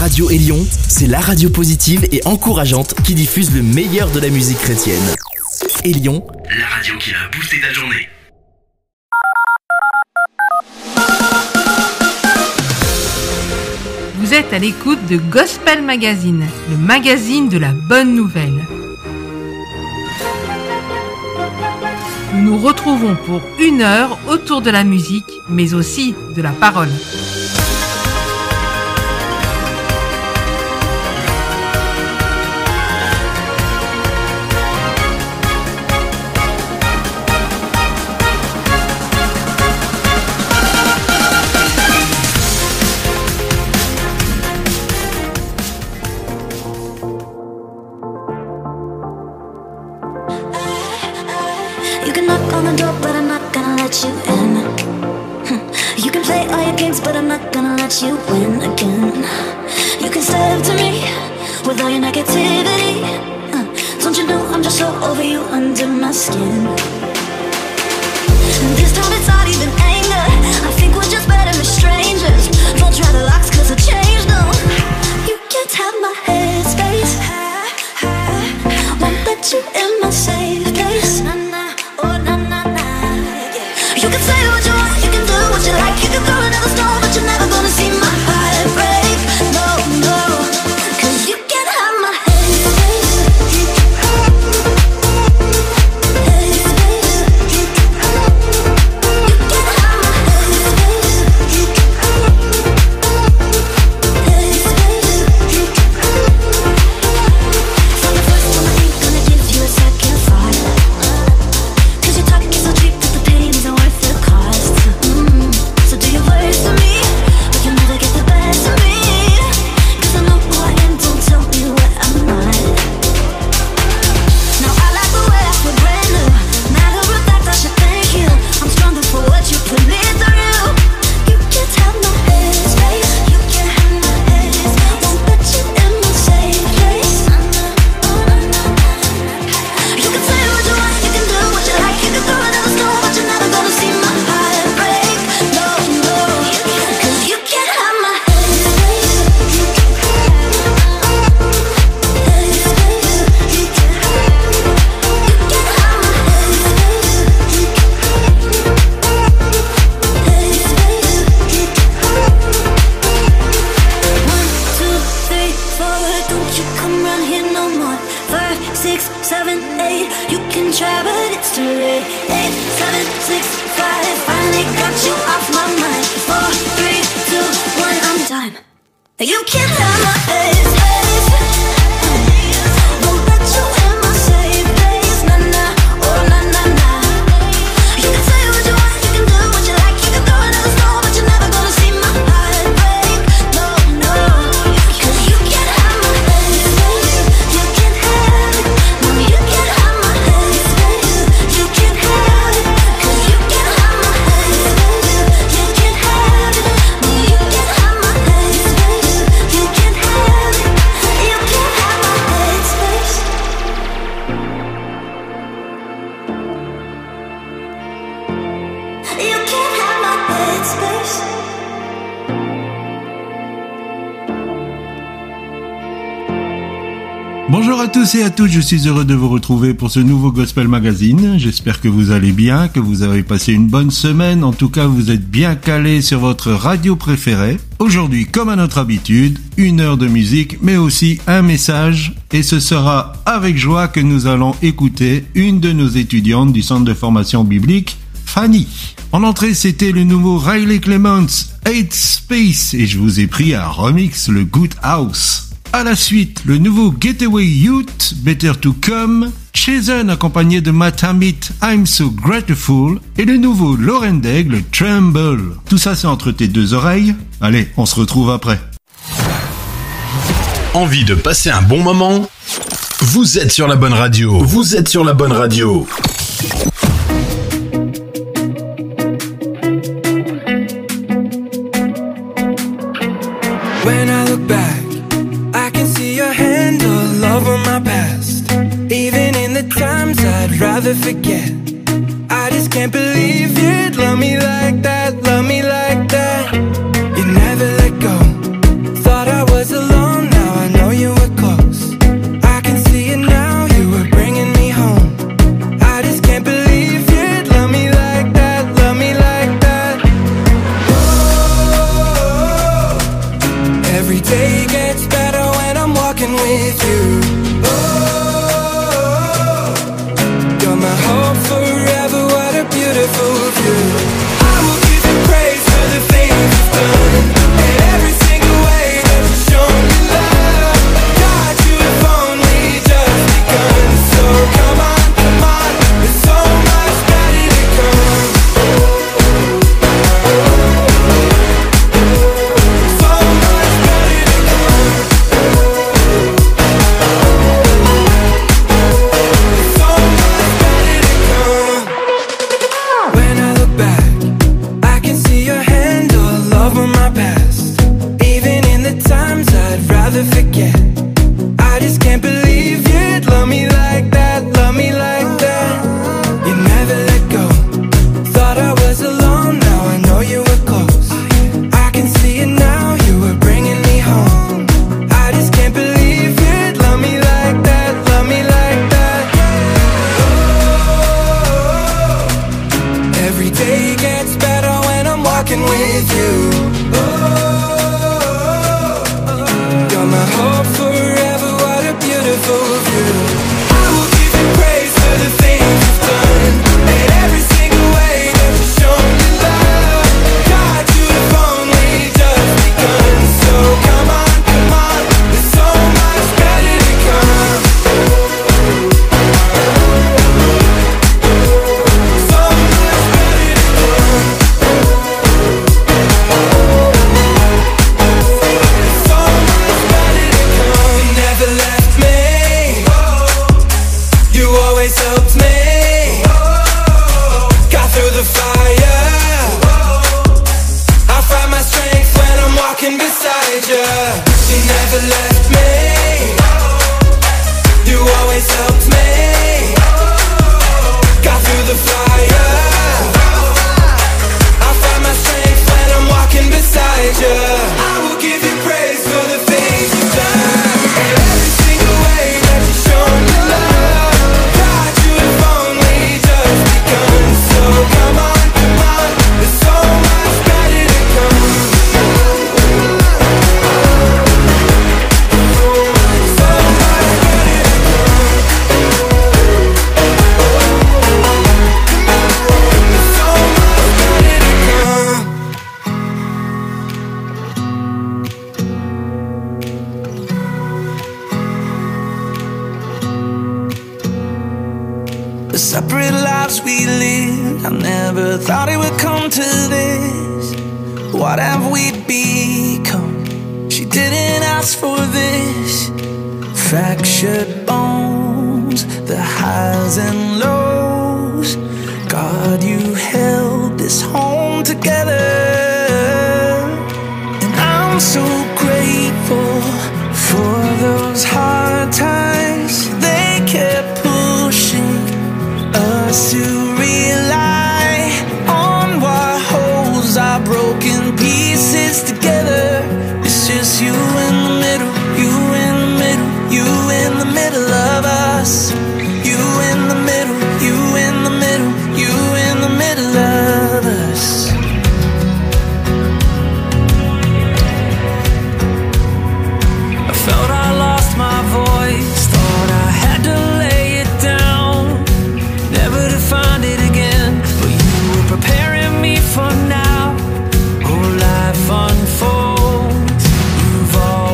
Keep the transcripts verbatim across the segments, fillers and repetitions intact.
Radio Élion, c'est la radio positive et encourageante qui diffuse le meilleur de la musique chrétienne. Élion, la radio qui a boosté ta journée. Vous êtes à l'écoute de Gospel Magazine, le magazine de la bonne nouvelle. Nous nous retrouvons pour une heure autour de la musique, mais aussi de la parole. You can knock on the door, but I'm not gonna let you in. You can play all your games, but I'm not gonna let you win again. You can step up to me with all your negativity. Don't you know I'm just so over you under my skin? This time it's not even anger. I think we're just better as strangers. Don't try to locks cause I changed, no. You can't have my headspace. Won't let you in my safe place. You can say what you want, you can do what you like. You can throw another stone, but you're never gonna see my heart break. No, no, cause you can't have my headspace. Headspace. You can't have my headspace. Headspace. For the first time I ain't gonna give you a second thought. Cause your talking is so cheap that the pain isn't worth the cost. Mm. So do your worst to me, but you'll never get the best of me. Cause I know who I am, don't tell me what I'm not. Now I like the way I feel brand new. Matter of fact, I should thank you. I'm stronger for what you put me through. You can't have my headspace. You can't have my headspace. Won't let you in my safe place. You can say what you want, you can do what you like. You can throw another stone, but you're never gonna see my heart break. No, no, cause you can't have my headspace. You can't have headspace. You can't have, you can't have my headspace. You can't headspace. You can't. One, two, three, four, don't you come round here no more. Five, six, seven, eight, you can try but it's too late. Eight, seven, six, five, finally got you off my mind. Four, three, two, one, I'm done. You can't have my headspace. Won't let you in my safe place. Nah, nah, oh, nah, nah, nah. You can say what you want, you can do what you like. You can throw another stone, but you're never gonna see my heart break. No, no, cause you can't have my headspace. You can't have it. No, you can't have my headspace. You can't have it. Cause you can't have my headspace. You can't have it. No, you can't have my headspace. You can't have it. You can't have my headspace. You can't have my headspace. Bonjour à tous et à toutes, je suis heureux de vous retrouver pour ce nouveau Gospel Magazine. J'espère que vous allez bien, que vous avez passé une bonne semaine. En tout cas, vous êtes bien calés sur votre radio préférée. Aujourd'hui, comme à notre habitude, une heure de musique, mais aussi un message. Et ce sera avec joie que nous allons écouter une de nos étudiantes du centre de formation biblique, Fanny. En entrée, c'était le nouveau Riley Clements, Eight Space, et je vous ai pris un remix, le Good House. À la suite, le nouveau Getaway Youth, Better to Come, Chazen accompagné de Matt Hamit, I'm So Grateful, et le nouveau Lauren Daigle, Tremble. Tout ça, c'est entre tes deux oreilles. Allez, on se retrouve après. Envie de passer un bon moment? Vous êtes sur la bonne radio. Vous êtes sur la bonne radio. When I look back, I can see your hand all over my past. Even in the times I'd rather forget, I just can't believe you'd love me like that, love me like that. You never let go, thought I was alone. Every day gets better when I'm walking with you. Oh, you're my hope forever, what a beautiful view. I will give you praise for the things you've done, and every single way that you've shown me love. God, you have only just begun, so come on, come on, there's so much better to come. So much better to come. So much better to come. When I look back, I can see your hand all over my past. Even in the times I'd rather forget, I just can't believe you'd love me like that, love me like that. You never let go. Thought I was alone, now I know you were close. I can see it now, you were bringing me home. I just can't believe you'd love me like that, love me like that. Oh, every day gets better when I'm walking with you. Oh, you're my hope forever, what a beautiful view. I will give you praise for the things you've done, and every single way that you've shown me love. God, you have only just begun, so come on, come on, there's so much better to come. So much better to come. So much better to come. You never left me, you always helped me. Got through the fire, I find my strength when I'm walking beside you. You never left me, you always helped me. Got through the fire, I find my strength when I'm walking beside you. I will give you praise for the things you've done, and every single way that you've shown me love. God, you have only just begun, so come on, come on, there's so much better to come. So much better to come. There's so much better to come. The separate lives we lived, I never thought it would come to this. What have we become? She didn't ask for this. Fractured bones, the highs and lows. God, you held this home together, and I'm so grateful for those hard times. They kept pushing us to rely on what holds our broken pieces together. It's just you in the middle, you in the middle, you in the middle of us. You in the middle, you in the middle, you in the middle of us. I felt I lost my voice, thought I had to lay it down, never to find it again. But you were preparing me for now. Oh, life unfolds. You've always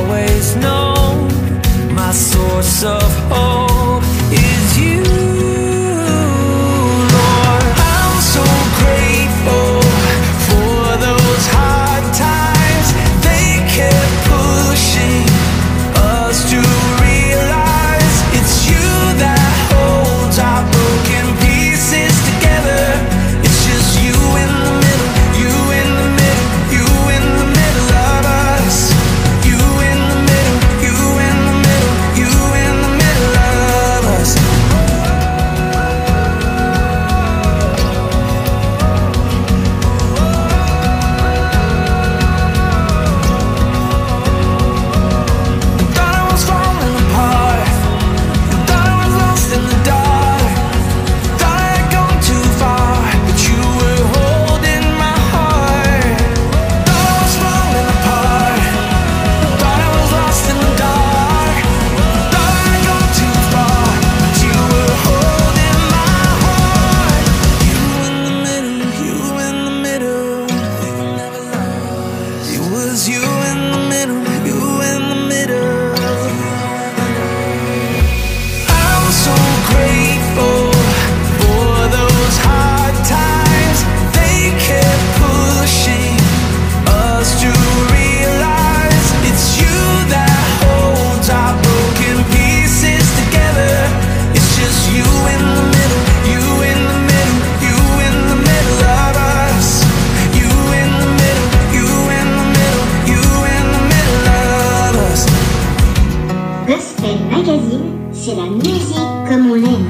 Magazine, c'est la musique comme on l'aime.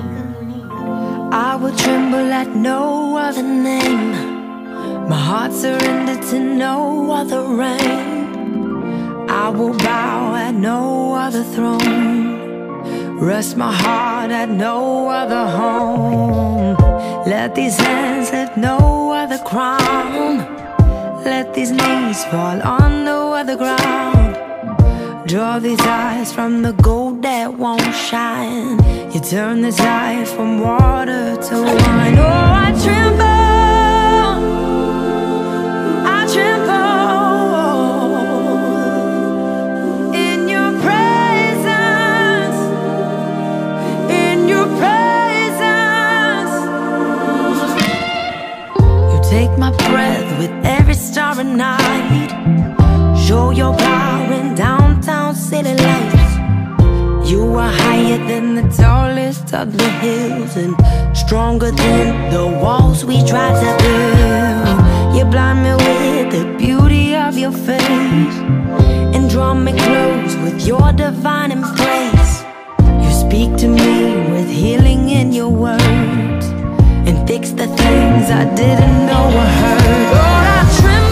I will tremble at no other name. My heart surrendered to no other reign. I will bow at no other throne. Rest my heart at no other home. Let these hands have no other crown. Let these knees fall on no other ground. Draw these eyes from the gold that won't shine. You turn the tide from water to wine. Oh, I tremble, I tremble in your presence, in your presence. You take my breath with every starry night. Show your power in downtown city lights. You are higher than the tallest of the hills and stronger than the walls we tried to build. You blind me with the beauty of your face and draw me close with your divine embrace. You speak to me with healing in your words and fix the things I didn't know I heard. Oh, I tremble,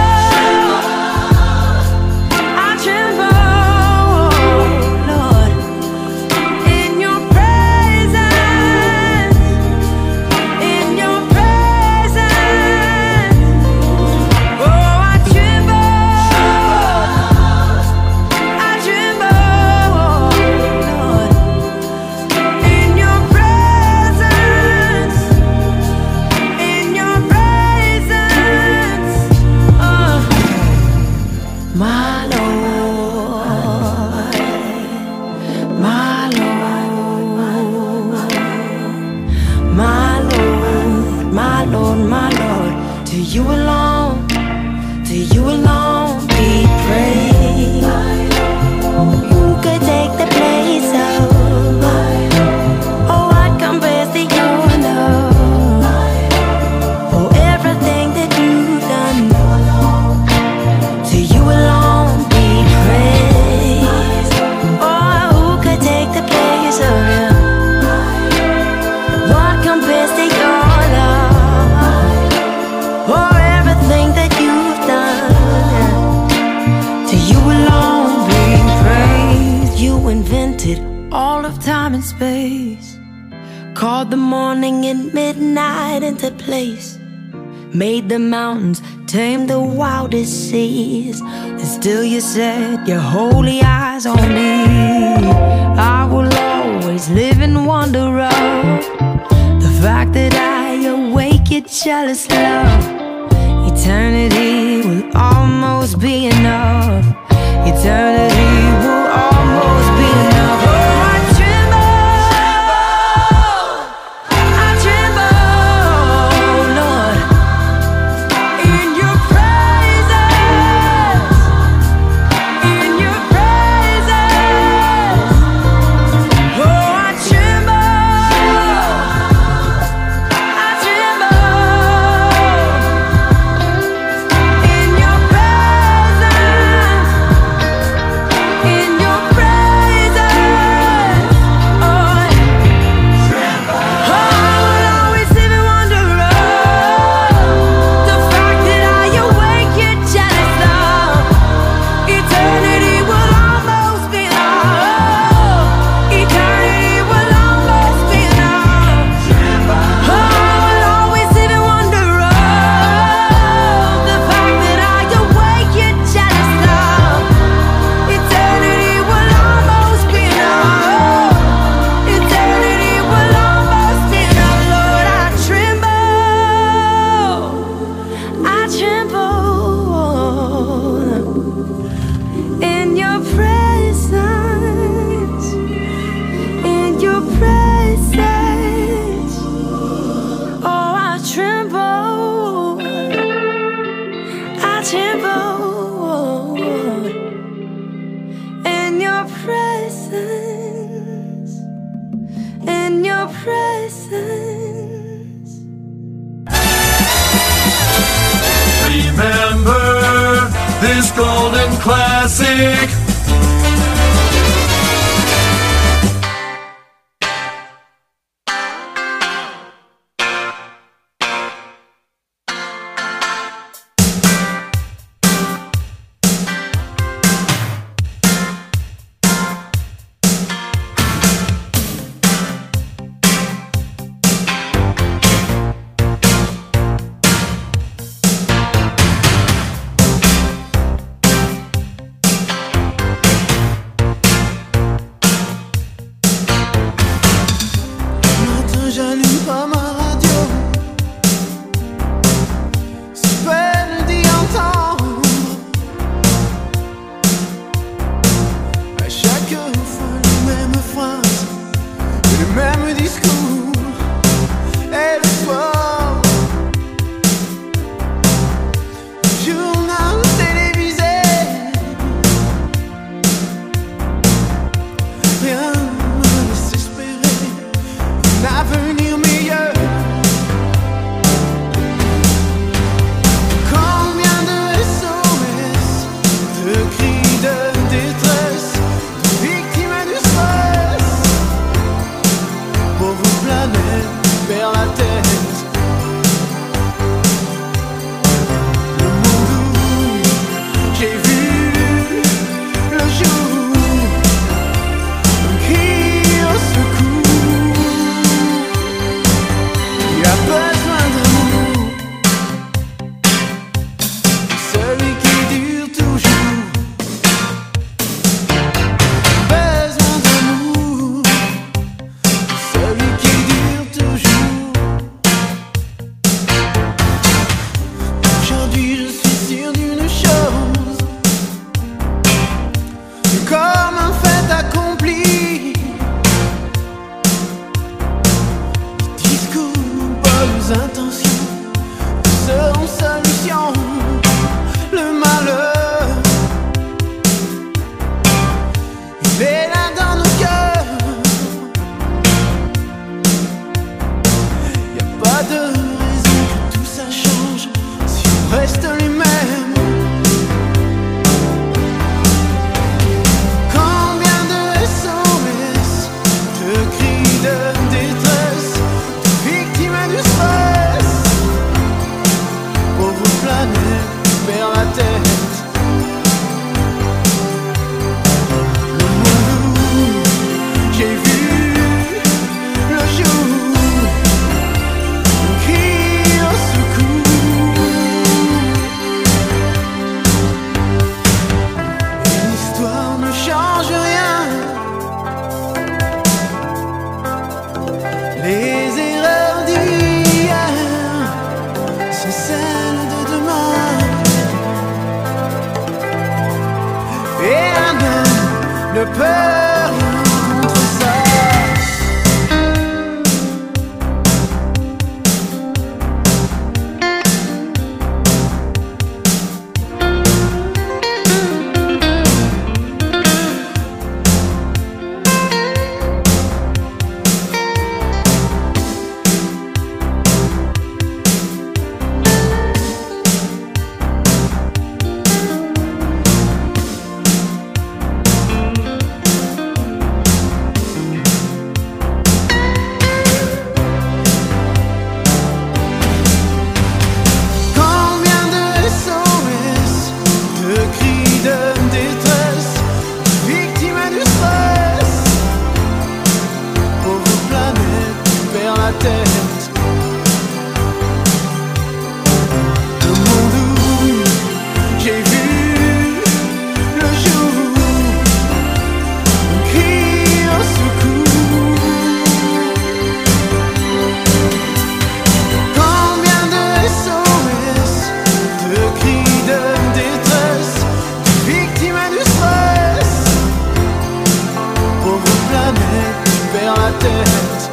you alone, to you alone be praised. You could take the place of, oh, what compares to your love, for everything that you've done. To you alone be praised. Oh, who could take the place of you? What compares to your love? For everything that you've done, to you alone be praised. You invented all of time and space, called the morning and midnight into place, made the mountains, tamed the wildest seas, and still you set your holy eyes on me. I will always live in wonder of the fact that I awake your jealous love. Eternity will almost be enough. Eternity will almost be enough. Oh, I tremble, I tremble, Lord, in your presence, in your presence. Oh, I tremble, I tremble. This golden classic. fois les mêmes phrases, les mêmes discours. Et le soir, journal télévisé, rien ne me laisse espérer un avenir meilleur. Combien de S O S, de cris de détresse, de victimes du stress, pauvre planète perd la tête. Le monde où j'ai vu le jour, un cri au secours. Il a besoin d'amour, celui qui dure toujours. Besoin d'amour, celui qui dure toujours. Aujourd'hui je suis sûr d'une chose, comme un fait accompli. Les discours, bonnes intentions seront solution. Le malheur, il est là dans nos cœurs. Y a pas de raison que tout ça change si on reste les mêmes. Combien de S O S, de cris de détresse, de victimes du stress, pauvre planète perd la tête. Le monde où j'ai vu le jour, un cri au secours. Et l'histoire ne change rien, les erreurs d'hier sont celles de demain. Et un homme ne peut rien contre ça. Combien de S O S, de cris de détresse, de victimes du stress, pauvre planète perd la tête. Le monde où j'ai vu le jour, un cri au secours. Combien de S O S, de cris de détresse, de victimes du stress, pauvre planète perd la tête.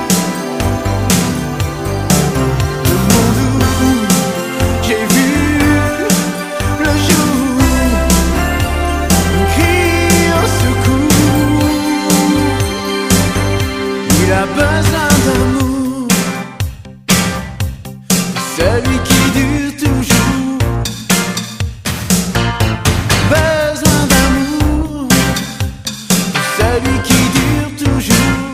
Le monde où j'ai vu le jour, un cri au secours. Il a besoin d'amour, celui qui dure toujours. Besoin d'amour, celui qui dure toujours.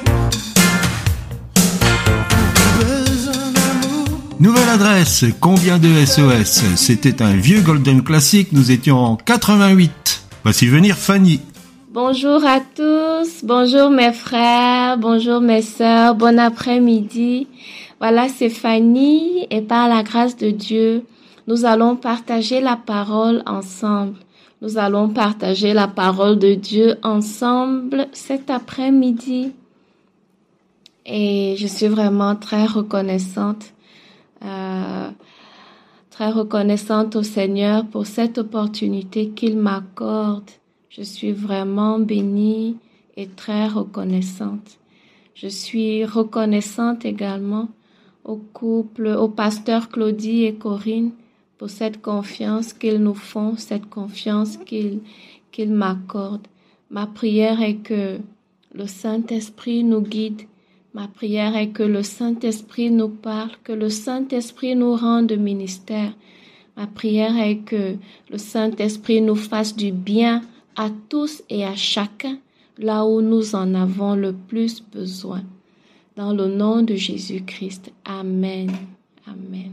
Besoin d'amour. Nouvelle adresse, combien de S O S? C'était un vieux Golden Classic, nous étions en quatre-vingt-huit. Voici venir Fanny. Bonjour à tous, bonjour mes frères, bonjour mes sœurs, bon après-midi. Voilà, c'est Fanny et par la grâce de Dieu, nous allons partager la parole ensemble. Nous allons partager la parole de Dieu ensemble cet après-midi. Et je suis vraiment très reconnaissante, euh, très reconnaissante au Seigneur pour cette opportunité qu'il m'accorde. Je suis vraiment bénie et très reconnaissante. Je suis reconnaissante également au couple, au pasteur Claudie et Corinne pour cette confiance qu'ils nous font, cette confiance qu'ils, qu'ils m'accordent. Ma prière est que le Saint-Esprit nous guide. Ma prière est que le Saint-Esprit nous parle, que le Saint-Esprit nous rende ministère. Ma prière est que le Saint-Esprit nous fasse du bien à tous et à chacun, là où nous en avons le plus besoin. Dans le nom de Jésus-Christ. Amen. Amen.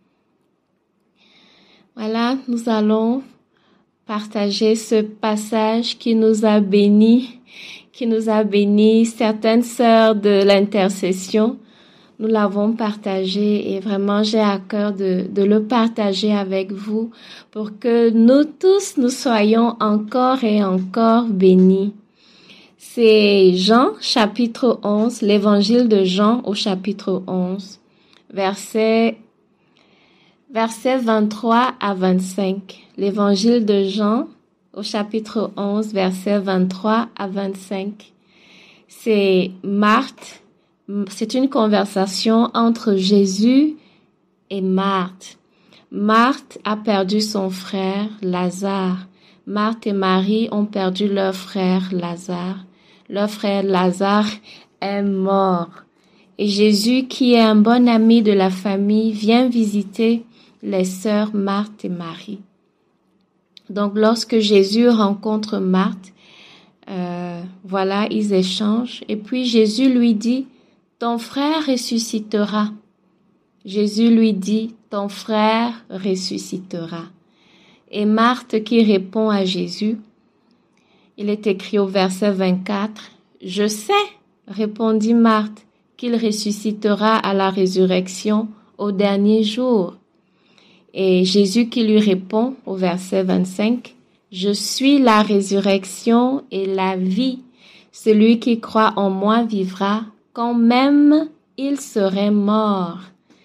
Voilà, nous allons partager ce passage qui nous a bénis, qui nous a bénis, certaines sœurs de l'intercession. Nous l'avons partagé et vraiment j'ai à cœur de, de le partager avec vous pour que nous tous, nous soyons encore et encore bénis. C'est Jean, chapitre onze, l'évangile de Jean au chapitre onze, versets, versets vingt-trois à vingt-cinq. L'évangile de Jean au chapitre onze, versets vingt-trois à vingt-cinq. C'est Marthe. C'est une conversation entre Jésus et Marthe. Marthe a perdu son frère Lazare. Marthe et Marie ont perdu leur frère Lazare. Leur frère Lazare est mort. Et Jésus, qui est un bon ami de la famille, vient visiter les sœurs Marthe et Marie. Donc, lorsque Jésus rencontre Marthe, euh, voilà, ils échangent. Et puis Jésus lui dit, ton frère ressuscitera. Jésus lui dit, ton frère ressuscitera. Et Marthe qui répond à Jésus, il est écrit au verset vingt-quatre, je sais, répondit Marthe, qu'il ressuscitera à la résurrection au dernier jour. Et Jésus qui lui répond au verset vingt-cinq, je suis la résurrection et la vie. Celui qui croit en moi vivra quand même il serait mort.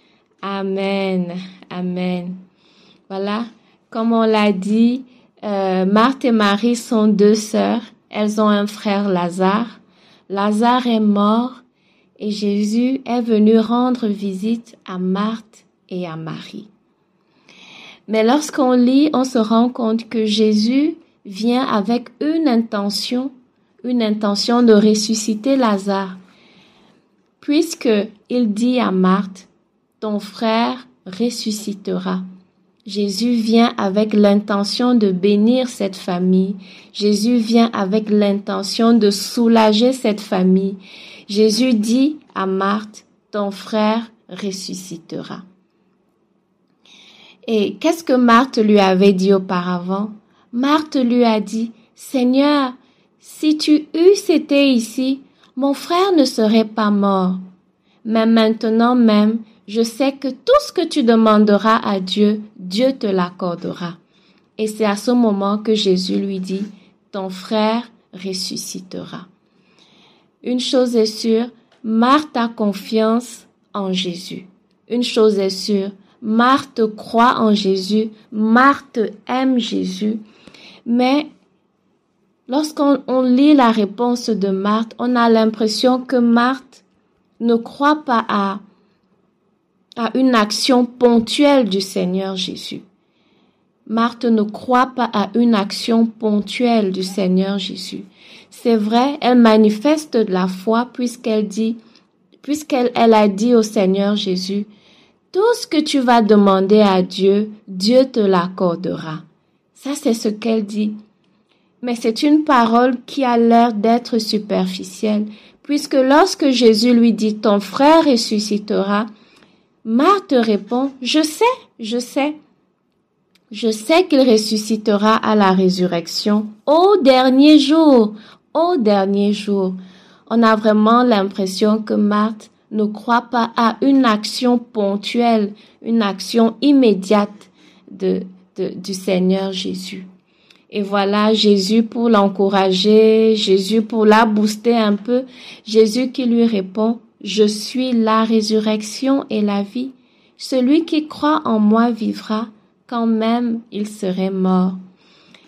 Amen. Amen. Voilà, comme on l'a dit, euh, Marthe et Marie sont deux sœurs. Elles ont un frère Lazare. Lazare est mort et Jésus est venu rendre visite à Marthe et à Marie. Mais lorsqu'on lit, on se rend compte que Jésus vient avec une intention, une intention de ressusciter Lazare. Puisque il dit à Marthe, ton frère ressuscitera. Jésus vient avec l'intention de bénir cette famille. Jésus vient avec l'intention de soulager cette famille. Jésus dit à Marthe, ton frère ressuscitera. Et qu'est-ce que Marthe lui avait dit auparavant? Marthe lui a dit, Seigneur, si tu eusses été ici, mon frère ne serait pas mort. Mais maintenant même, je sais que tout ce que tu demanderas à Dieu, Dieu te l'accordera. Et c'est à ce moment que Jésus lui dit, ton frère ressuscitera. Une chose est sûre, Marthe a confiance en Jésus. Une chose est sûre, Marthe croit en Jésus, Marthe aime Jésus. Mais lorsqu'on on lit la réponse de Marthe, on a l'impression que Marthe ne croit pas à, à une action ponctuelle du Seigneur Jésus. Marthe ne croit pas à une action ponctuelle du Seigneur Jésus. C'est vrai, elle manifeste de la foi puisqu'elle dit, puisqu'elle elle a dit au Seigneur Jésus, tout ce que tu vas demander à Dieu, Dieu te l'accordera. Ça, c'est ce qu'elle dit. Mais c'est une parole qui a l'air d'être superficielle, puisque lorsque Jésus lui dit, ton frère ressuscitera, Marthe répond, je sais, je sais. Je sais qu'il ressuscitera à la résurrection au dernier jour, au dernier jour. On a vraiment l'impression que Marthe ne croit pas à une action ponctuelle, une action immédiate de, de, du Seigneur Jésus. Et voilà, Jésus pour l'encourager, Jésus pour la booster un peu, Jésus qui lui répond, je suis la résurrection et la vie. Celui qui croit en moi vivra quand même il serait mort.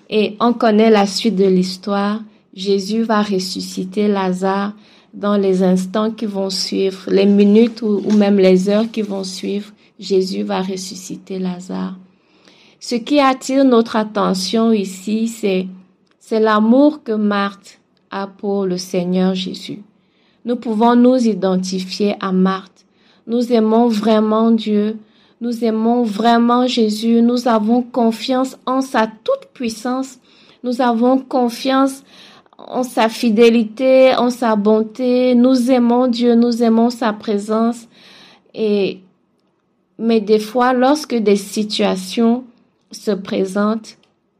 Et on connaît la suite de l'histoire. Jésus va ressusciter Lazare dans les instants qui vont suivre, les minutes ou, ou même les heures qui vont suivre. Jésus va ressusciter Lazare. Ce qui attire notre attention ici, c'est, c'est l'amour que Marthe a pour le Seigneur Jésus. Nous pouvons nous identifier à Marthe. Nous aimons vraiment Dieu. Nous aimons vraiment Jésus. Nous avons confiance en sa toute puissance. Nous avons confiance en sa fidélité, en sa bonté. Nous aimons Dieu. Nous aimons sa présence. Et, mais des fois, lorsque des situations se présentent,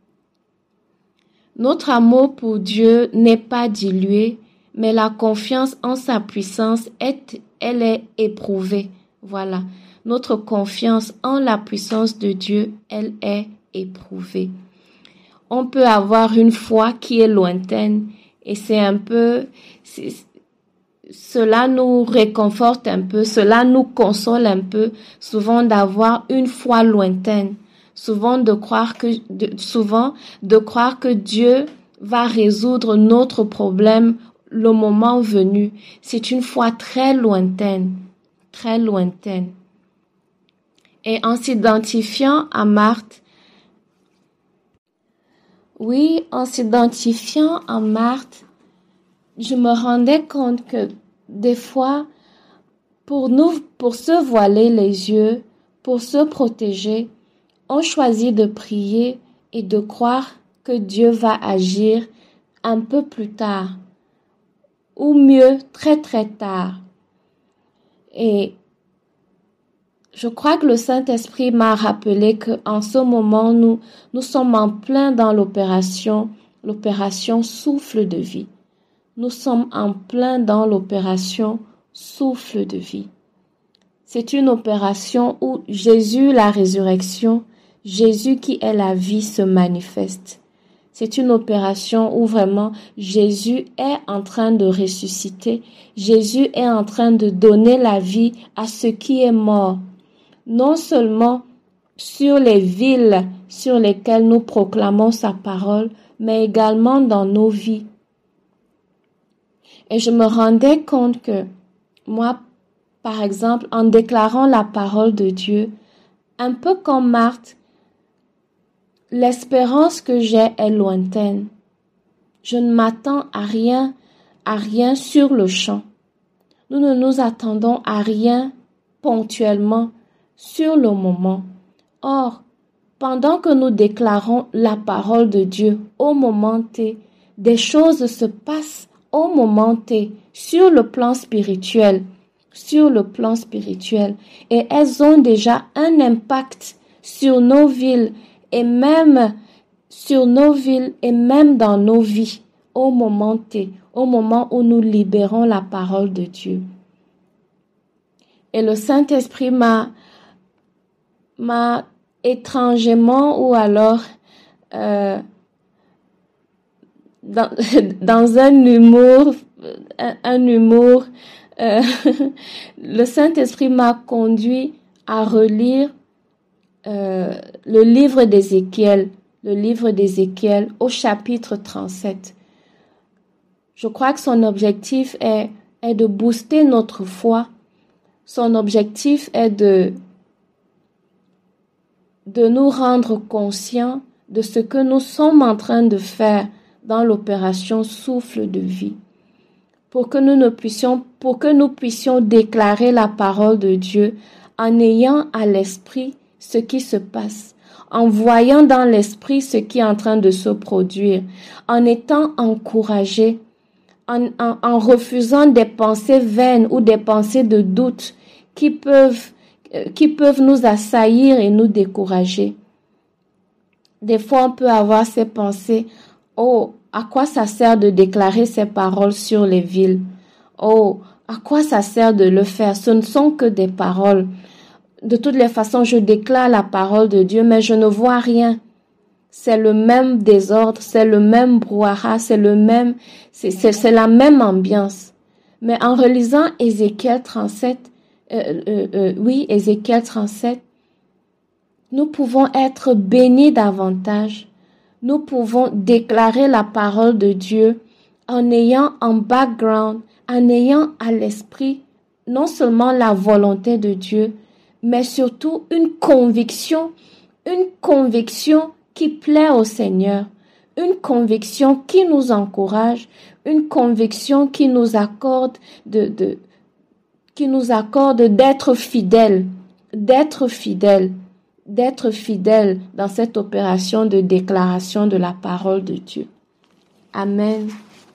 notre amour pour Dieu n'est pas dilué, mais la confiance en sa puissance, est, elle est éprouvée. Voilà. Notre confiance en la puissance de Dieu, elle est éprouvée. On peut avoir une foi qui est lointaine et c'est un peu, c'est, cela nous réconforte un peu, cela nous console un peu, souvent d'avoir une foi lointaine, souvent de croire que, de, souvent de croire que Dieu va résoudre notre problème le moment venu. C'est une foi très lointaine, très lointaine. Et en s'identifiant à Marthe, oui, en s'identifiant à Marthe, je me rendais compte que des fois, pour nous, pour se voiler les yeux, pour se protéger, on choisit de prier et de croire que Dieu va agir un peu plus tard, ou mieux, très très tard. Et je crois que le Saint-Esprit m'a rappelé qu'en ce moment, nous, nous sommes en plein dans l'opération, l'opération souffle de vie. Nous sommes en plein dans l'opération souffle de vie. C'est une opération où Jésus, la résurrection, Jésus qui est la vie, se manifeste. C'est une opération où vraiment Jésus est en train de ressusciter. Jésus est en train de donner la vie à ce qui est mort. Non seulement sur les villes sur lesquelles nous proclamons sa parole, mais également dans nos vies. Et je me rendais compte que moi, par exemple, en déclarant la parole de Dieu, un peu comme Marthe, l'espérance que j'ai est lointaine. Je ne m'attends à rien, à rien sur le champ. Nous ne nous attendons à rien ponctuellement sur le moment. Or, pendant que nous déclarons la parole de Dieu au moment T, des choses se passent au moment T, sur le plan spirituel, sur le plan spirituel, et elles ont déjà un impact sur nos villes, et même sur nos villes et même dans nos vies, au moment T, au moment où nous libérons la parole de Dieu. Et le Saint-Esprit m'a, m'a étrangement ou alors euh, dans, dans un humour, un, un humour, euh, le Saint-Esprit m'a conduit à relire Euh, le livre d'Ézéchiel, le livre d'Ézéchiel au chapitre trente-sept. Je crois que son objectif est, est de booster notre foi. Son objectif est de, de nous rendre conscients de ce que nous sommes en train de faire dans l'opération souffle de vie. Pour que nous ne puissions, pour que nous puissions déclarer la parole de Dieu en ayant à l'esprit ce qui se passe, en voyant dans l'esprit ce qui est en train de se produire, en étant encouragé, en, en, en refusant des pensées vaines ou des pensées de doute qui peuvent, euh, qui peuvent nous assaillir et nous décourager. Des fois, on peut avoir ces pensées, oh, à quoi ça sert de déclarer ces paroles sur les villes? Oh, à quoi ça sert de le faire? Ce ne sont que des paroles. De toutes les façons, je déclare la parole de Dieu, mais je ne vois rien. C'est le même désordre, c'est le même brouhaha, c'est le même, c'est, c'est, c'est la même ambiance. Mais en relisant Ézéchiel trente-sept, euh, euh, euh, oui, Ézéchiel trente-sept, nous pouvons être bénis davantage. nous pouvons déclarer la parole de Dieu en ayant en background, en ayant à l'esprit non seulement la volonté de Dieu, mais surtout une conviction, une conviction qui plaît au Seigneur, une conviction qui nous encourage, une conviction qui nous accorde de, de qui nous accorde d'être fidèles, d'être fidèles, d'être fidèles dans cette opération de déclaration de la parole de Dieu. Amen.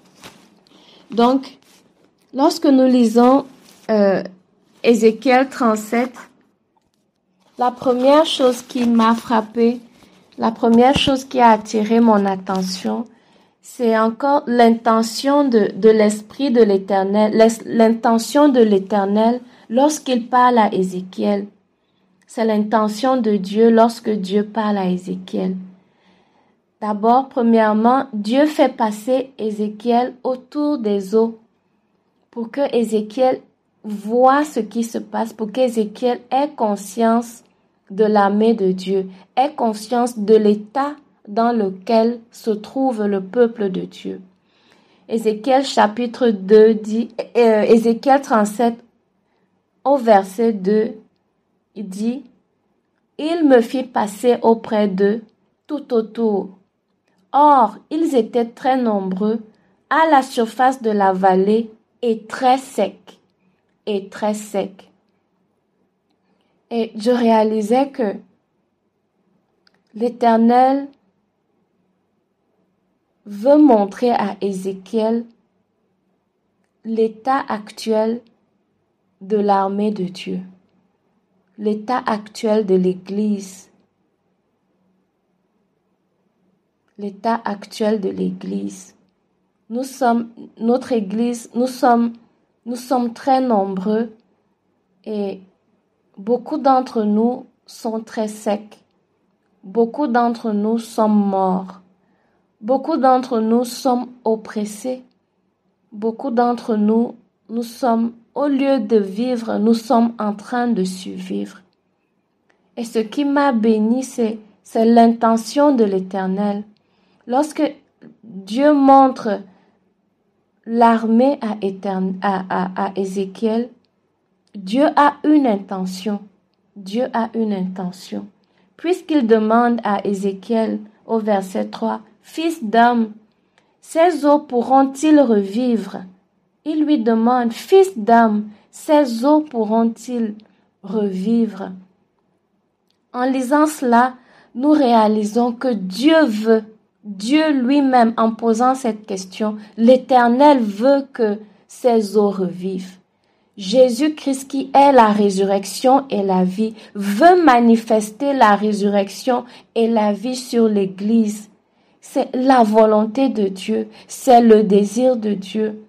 Donc, lorsque nous lisons euh, Ézéchiel trente-sept, la première chose qui m'a frappée, la première chose qui a attiré mon attention, c'est encore l'intention de, de l'Esprit de l'Éternel, l'intention de l'Éternel lorsqu'il parle à Ézéchiel. C'est l'intention de Dieu lorsque Dieu parle à Ézéchiel. D'abord, premièrement, Dieu fait passer Ézéchiel autour des eaux pour que Ézéchiel voit ce qui se passe, pour qu'Ézéchiel ait conscience de l'armée de Dieu, ait conscience de l'état dans lequel se trouve le peuple de Dieu. Ézéchiel chapitre deux dit, euh, Ézéchiel trente-sept au verset deux, il dit, « Il me fit passer auprès d'eux tout autour. Or, ils étaient très nombreux à la surface de la vallée et très secs, et très secs. » Et je réalisais que l'Éternel veut montrer à Ézéchiel l'état actuel de l'armée de Dieu, l'état actuel de l'Église, l'état actuel de l'Église. Nous sommes, notre Église, nous sommes, nous sommes très nombreux et beaucoup d'entre nous sont très secs. Beaucoup d'entre nous sommes morts. Beaucoup d'entre nous sommes oppressés. Beaucoup d'entre nous, nous sommes, au lieu de vivre, nous sommes en train de survivre. Et ce qui m'a béni, c'est, c'est l'intention de l'Éternel. Lorsque Dieu montre l'armée à, Étern, à, à, à Ézéchiel, Dieu a une intention. Dieu a une intention. Puisqu'il demande à Ézéchiel au verset trois, « Fils d'homme, ces eaux pourront-ils revivre ?» Il lui demande, « Fils d'homme, ces eaux pourront-ils revivre ?» En lisant cela, nous réalisons que Dieu veut, Dieu lui-même, en posant cette question, l'Éternel veut que ces eaux revivent. Jésus-Christ, qui est la résurrection et la vie, veut manifester la résurrection et la vie sur l'Église. C'est la volonté de Dieu, c'est le désir de Dieu.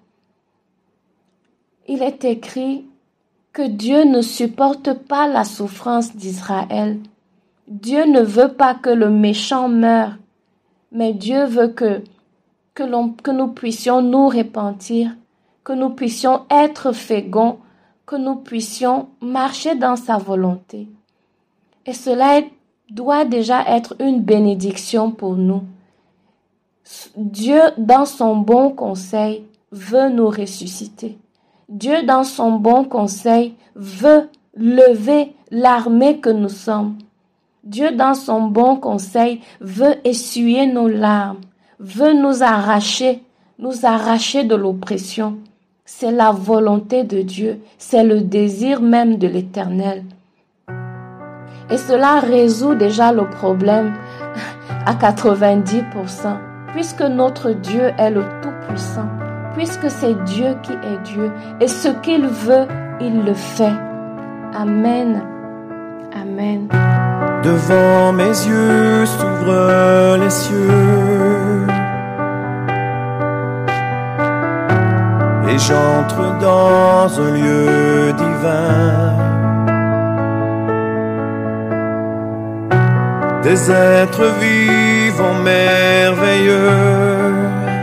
Il est écrit que Dieu ne supporte pas la souffrance d'Israël. Dieu ne veut pas que le méchant meure, mais Dieu veut que, que, l'on, que nous puissions nous repentir, que nous puissions être féconds, que nous puissions marcher dans sa volonté. Et cela doit déjà être une bénédiction pour nous. Dieu, dans son bon conseil, veut nous ressusciter. Dieu, dans son bon conseil, veut lever l'armée que nous sommes. Dieu, dans son bon conseil, veut essuyer nos larmes, veut nous arracher, nous arracher de l'oppression. C'est la volonté de Dieu, c'est le désir même de l'Éternel. Et cela résout déjà le problème à quatre-vingt-dix pour cent, puisque notre Dieu est le Tout-Puissant, puisque c'est Dieu qui est Dieu, et ce qu'il veut, il le fait. Amen. Amen. Devant mes yeux s'ouvrent les cieux, et j'entre dans un lieu divin. Des êtres vivants merveilleux,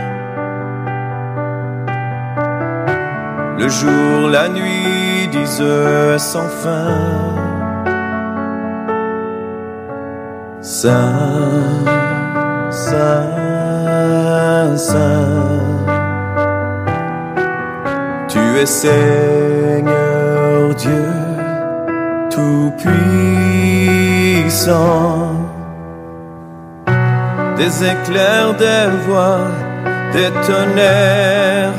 le jour, la nuit disent sans fin, Saint, Saint, Saint. Tu es Seigneur Dieu Tout-Puissant. Des éclairs, des voix, des tonnerres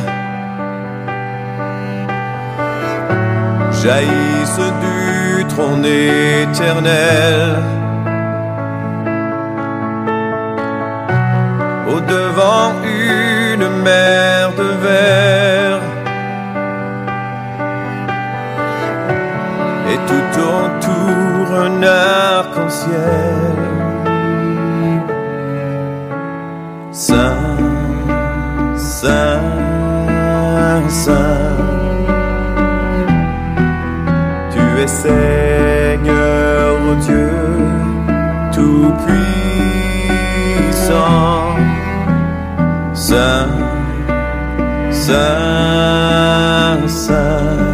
jaillissent du trône éternel. Au-devant une mer de verre, et tout autour un arc-en-ciel. Saint, Saint, Saint, tu es Seigneur Dieu Tout-Puissant. Saint, Saint, Saint,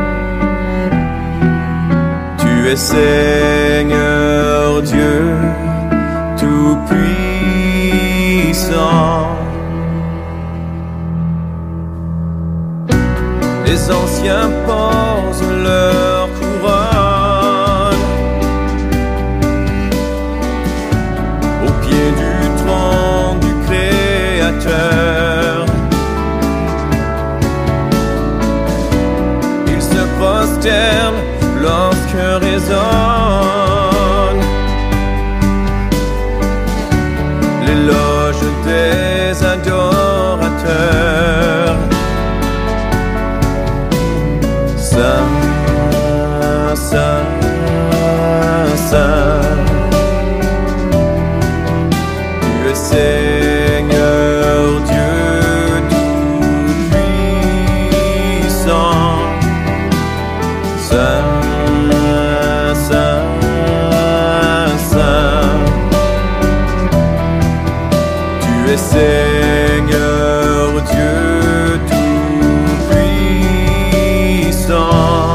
tu es Seigneur Dieu Tout-Puissant. Les anciens posent leur couronne au pied du trône du Créateur. Ils se prosternent lorsque résonne l'éloge des adorateurs. Saint, Saint, Saint, tu es Seigneur Dieu Tout-Puissant. Saint, Saint, Saint, tu es Seigneur Dieu Tout-Puissant.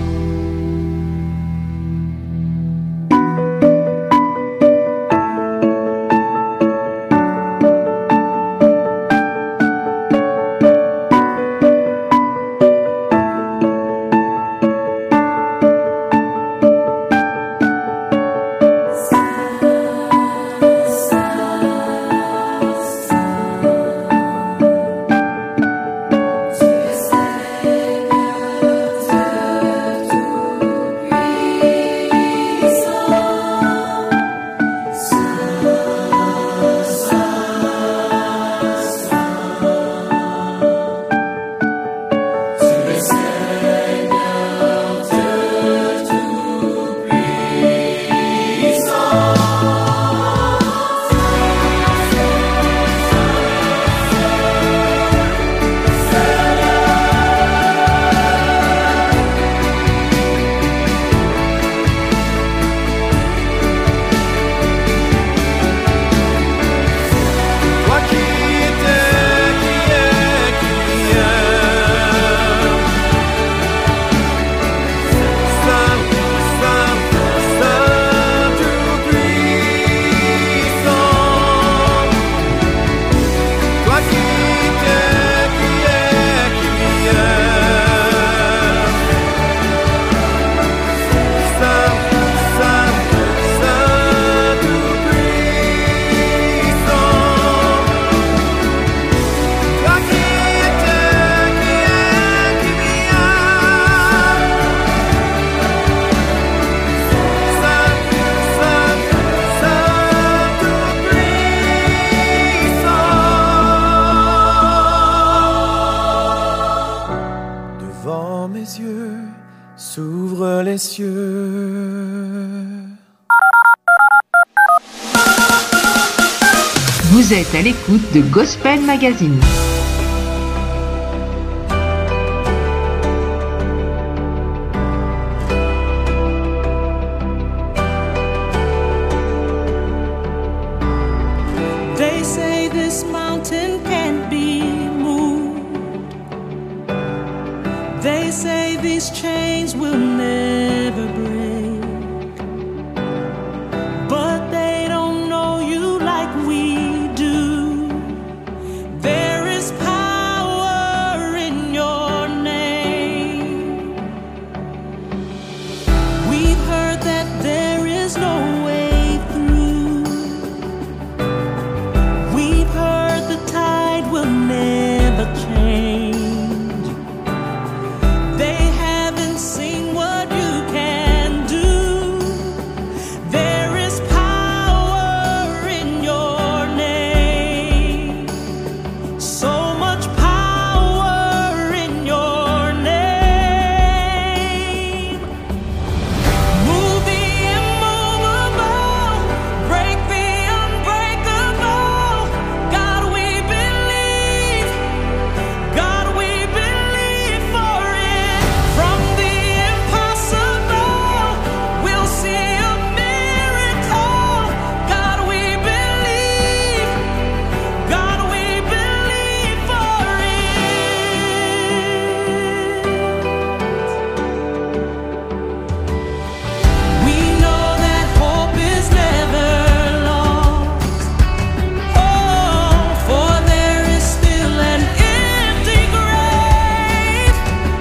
S'ouvrent les cieux. Vous êtes à l'écoute de Gospel Magazine. They say this mountain can't be moved. They say these chains will never break. But they don't know you like we never change. They haven't seen what you can do. There is power in your name. So much power in your name. Move the immovable, break the unbreakable. God, we believe. God, we believe for it. From the impossible, we'll see a miracle. God, we believe. God, we believe for it. We know that hope is never lost. Oh, for there is still an empty grave.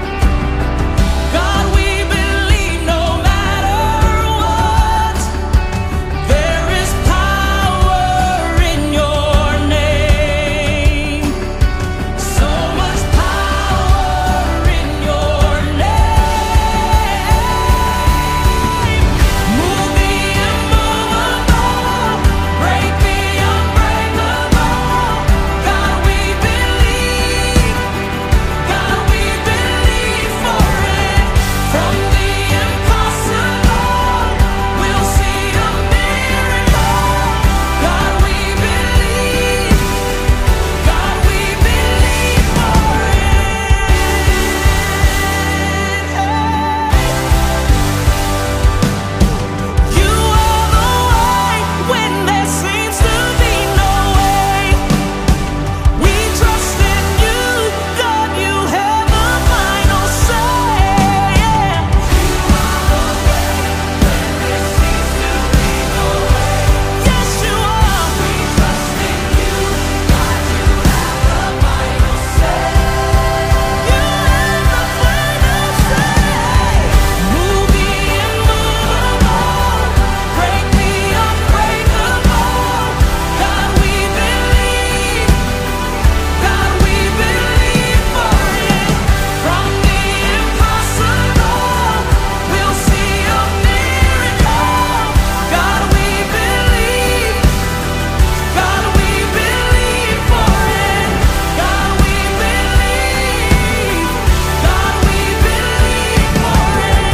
God, we believe no matter what. There is power in your name. So much power in your name. Move the immovable, break the unbreakable. God, we believe. God, we believe for it. From the impossible, we'll see a miracle. God, we believe. God, we believe for it. You are the way when there seems to be no way. We trust in you, God, you have the final say. You are the way when there seems to be no way. Yes, you are. We trust in you, God, you have the final say. You have the final say. Move the immovable, break the unbreakable. God, we believe. God, we believe for it. From the impossible, we'll see a miracle. God, we believe. God, we believe for it. God, we believe. God, we believe for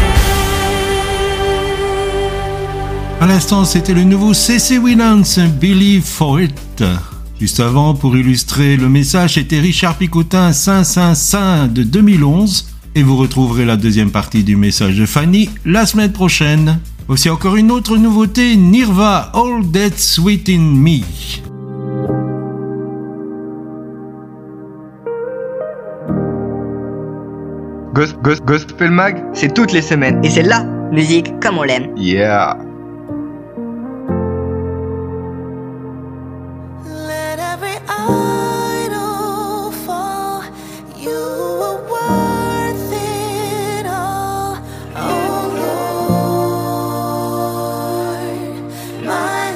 it. À l'instant, c'était le nouveau C C Winans, Believe for It. Juste avant, pour illustrer le message, c'était Richard Picotin, Saint Saint Saint de deux mille onze. Et vous retrouverez la deuxième partie du message de Fanny la semaine prochaine. Aussi encore une autre nouveauté, Nirva, All That's Sweet in Me. Gos- Gos- Gospel Mag, c'est toutes les semaines. Et c'est la musique comme on l'aime. Yeah. Let every idol fall. You are worth it all, oh Lord, my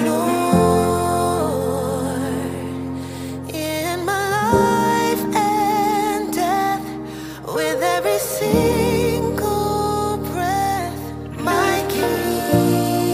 Lord. In my life and death, with every single breath, my King.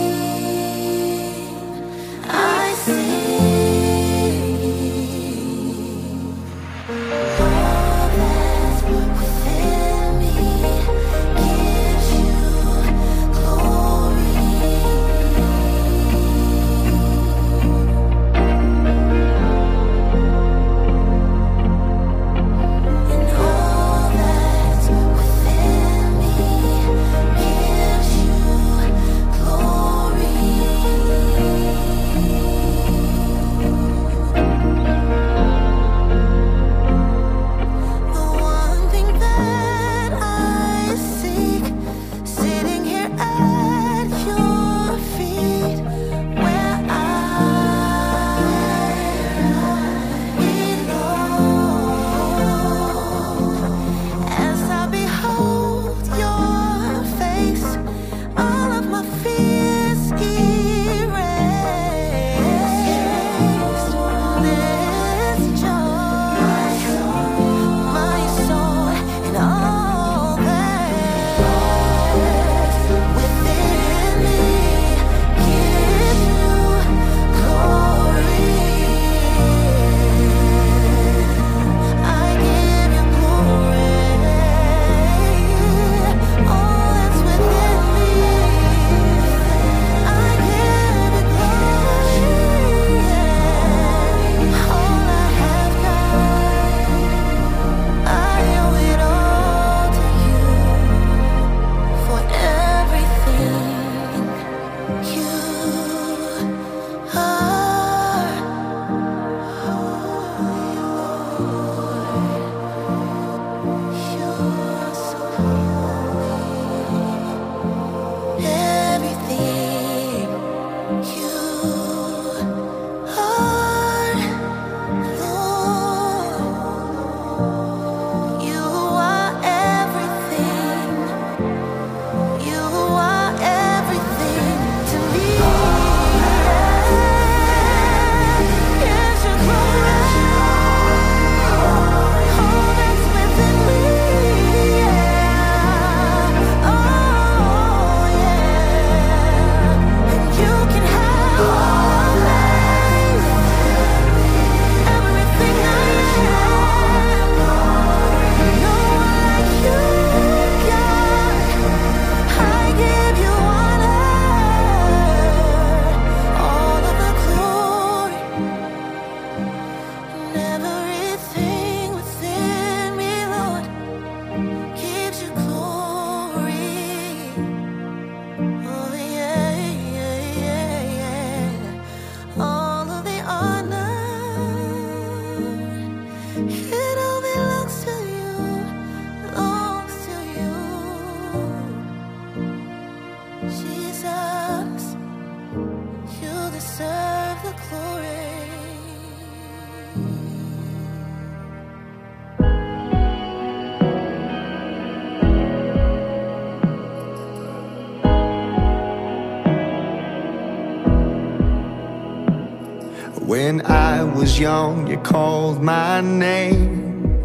When I was young, you called my name.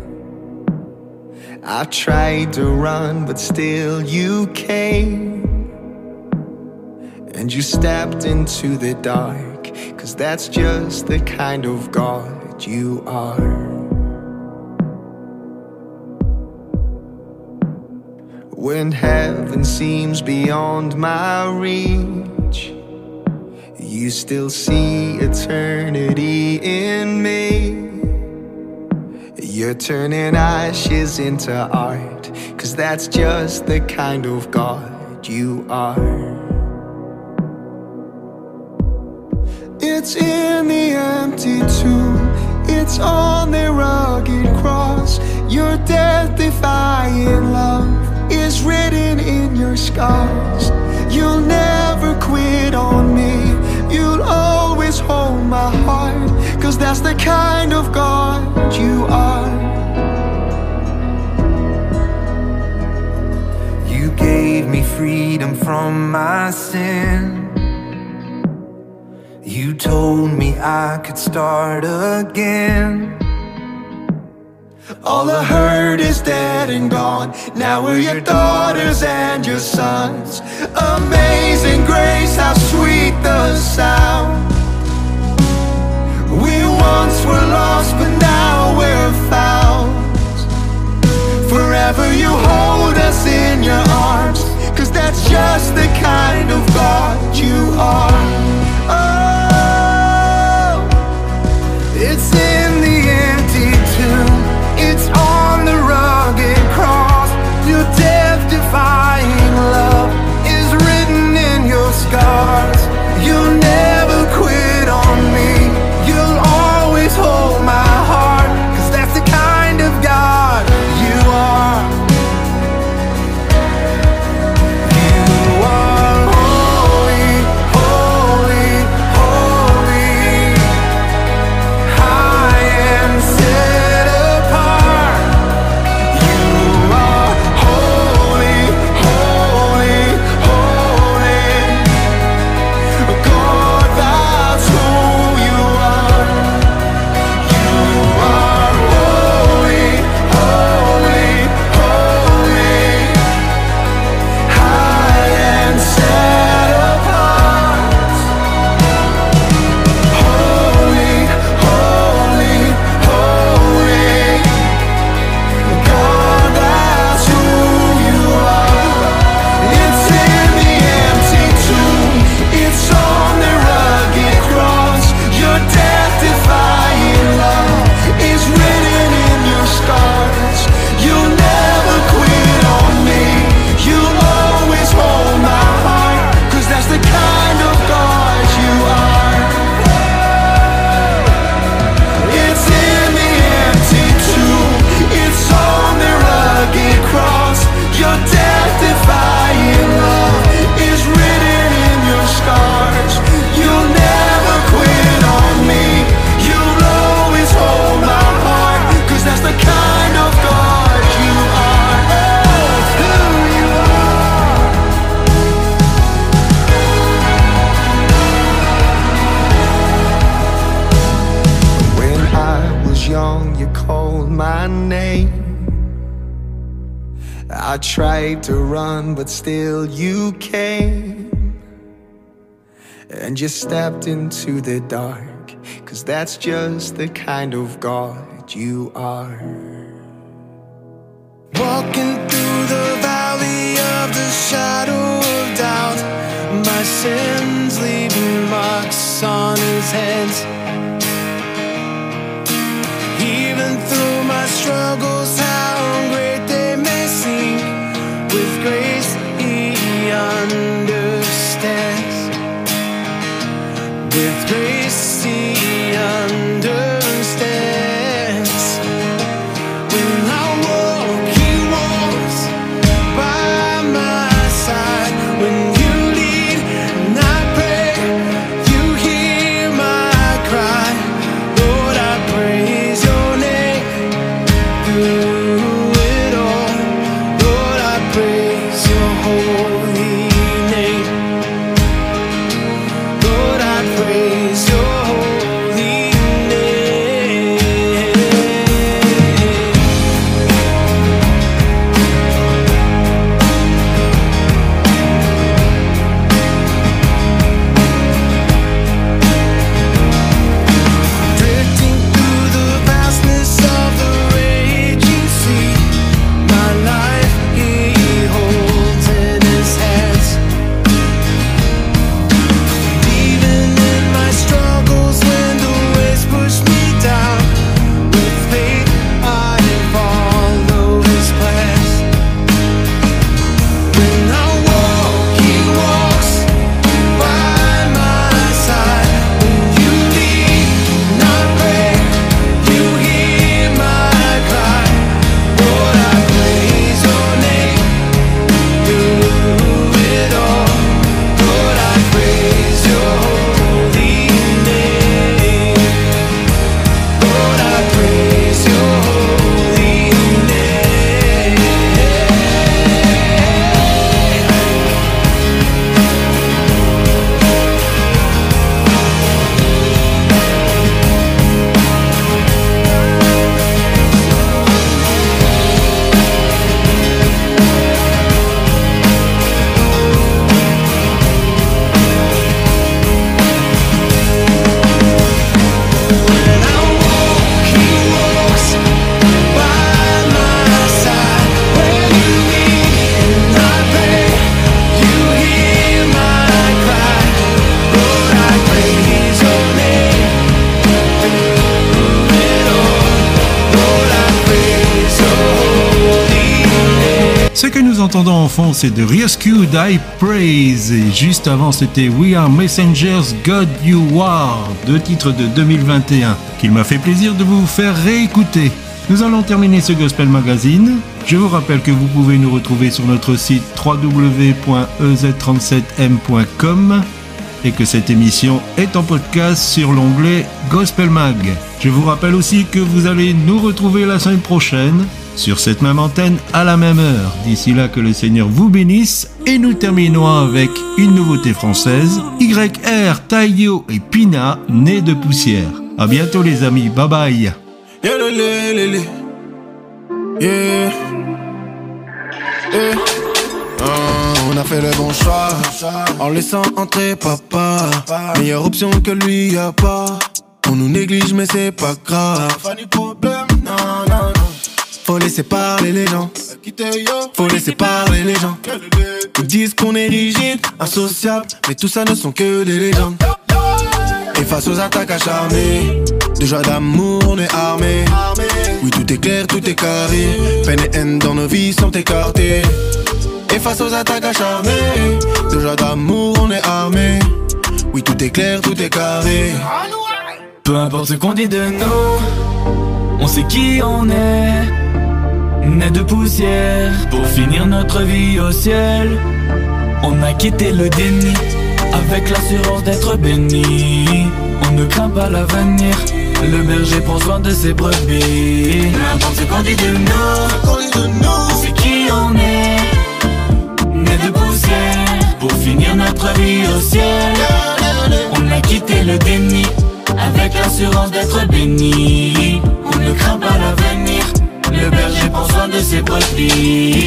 I tried to run, but still you came. And you stepped into the dark, 'cause that's just the kind of God you are. When heaven seems beyond my reach, you still see eternity in me. You're turning ashes into art, 'cause that's just the kind of God you are. It's in the empty tomb, it's on the rugged cross. Your death-defying love is written in your scars. You'll never quit on me, you'll always hold my heart, 'cause that's the kind of God you are. You gave me freedom from my sin. You told me I could start again. All the hurt is dead and gone. Now we're your daughters and your sons. Amazing grace, how sweet the sound. We once were lost, but now we're found. Forever you hold us in your arms, 'cause that's just the kind of God you are. Oh, it's in the empty tomb, it's on the rugged cross. Your death-defying love is written in your scars. You'll never quit on me, you'll always hold my heart, 'cause that's the kind of God you are. You are holy, holy, holy, high and set apart. You are holy, holy, holy. God, that's who you are. You are holy, holy, holy, high and set apart. Holy, holy, holy. God, that's who you are. It's in the empty tomb, it's on the rugged cross. Your death-defying love is written in your scars. You'll never quit on me, you'll always hold my heart, 'cause that's the kind of God you are. It's in the empty tomb, it's on the rugged cross. Your death-defying love is written in your scars. You'll never quit on me, you'll always hold my heart, 'cause that's the kind of God you are. It's who you are. When I was young, you called my name. I tried to run, but still you came. And you stepped into the dark, 'cause that's just the kind of God you are. Walking through the valley of the shadow of doubt, my sins leaving marks on his hands. Even through my struggles, how great they may seem, with grace he understands. With grace he understands. When I walk, he walks by my side. When you lead and I pray, you hear my cry. Lord, I praise your name. Ce que nous entendons en fond, c'est de Rescued I Praise. Et juste avant, c'était We Are Messengers, God You Are, deux titres de deux mille vingt et un, qu'il m'a fait plaisir de vous faire réécouter. Nous allons terminer ce Gospel Magazine. Je vous rappelle que vous pouvez nous retrouver sur notre site w w w point e z trente-sept m point com et que cette émission est en podcast sur l'onglet Gospel Mag. Je vous rappelle aussi que vous allez nous retrouver la semaine prochaine sur cette même antenne à la même heure. D'ici là, que le Seigneur vous bénisse et nous terminons avec une nouveauté française, Y R, Taïyo et Pina, nés de poussière. À bientôt les amis, bye bye. Yeah, le, le, le, le. Yeah. Yeah. Oh, on a fait le bon choix en laissant entrer papa. Meilleure option que lui y a pas. On nous néglige mais c'est pas grave. Pas du problème, non, non, non. Faut laisser parler les gens. Faut laisser parler les gens. Ils disent qu'on est rigide, insociable, mais tout ça ne sont que des légendes. Et face aux attaques acharnées, de joie d'amour on est armé. Oui, tout est clair, tout est carré. Peine et haine dans nos vies sont écartées. Et face aux attaques acharnées, de joie d'amour on est armé. Oui, tout est clair, tout est carré. Peu importe ce qu'on dit de nous, on sait qui on est. Né de poussière, pour finir notre vie au ciel. On a quitté le déni, avec l'assurance d'être béni. On ne craint pas l'avenir, le berger prend soin de ses brebis. Peu importe ce qu'on dit de nous, on sait qui on est. Né de poussière, pour finir notre vie au ciel. On a quitté le déni, avec l'assurance d'être béni. On ne craint pas l'avenir, le berger prend soin de ses brebis.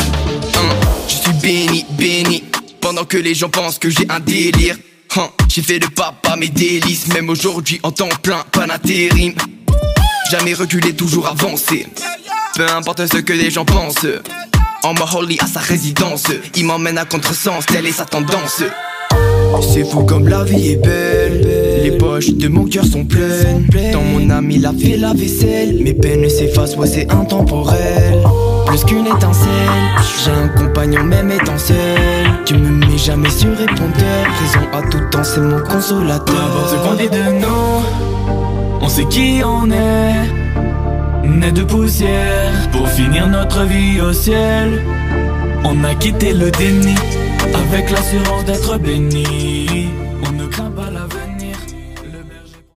Je suis béni, béni, pendant que les gens pensent que j'ai un délire. Hein, j'ai fait de papa mes délices, même aujourd'hui en temps plein, pas d'intérim. Jamais reculé, toujours avancé. Peu importe ce que les gens pensent. En mode holy à sa résidence, il m'emmène à contresens, telle est sa tendance. C'est fou comme la vie est belle. Les poches de mon cœur sont pleines. Dans mon âme il a fait la vaisselle. Mes peines s'effacent, ouais c'est intemporel. Plus qu'une étincelle, j'ai un compagnon même étant seul. Tu me mets jamais sur répondeur. Raison à tout temps, c'est mon consolateur. Peu importe ce qu'on dit de nous, on sait qui on est. Né de poussière, pour finir notre vie au ciel. On a quitté le déni, avec l'assurance d'être béni.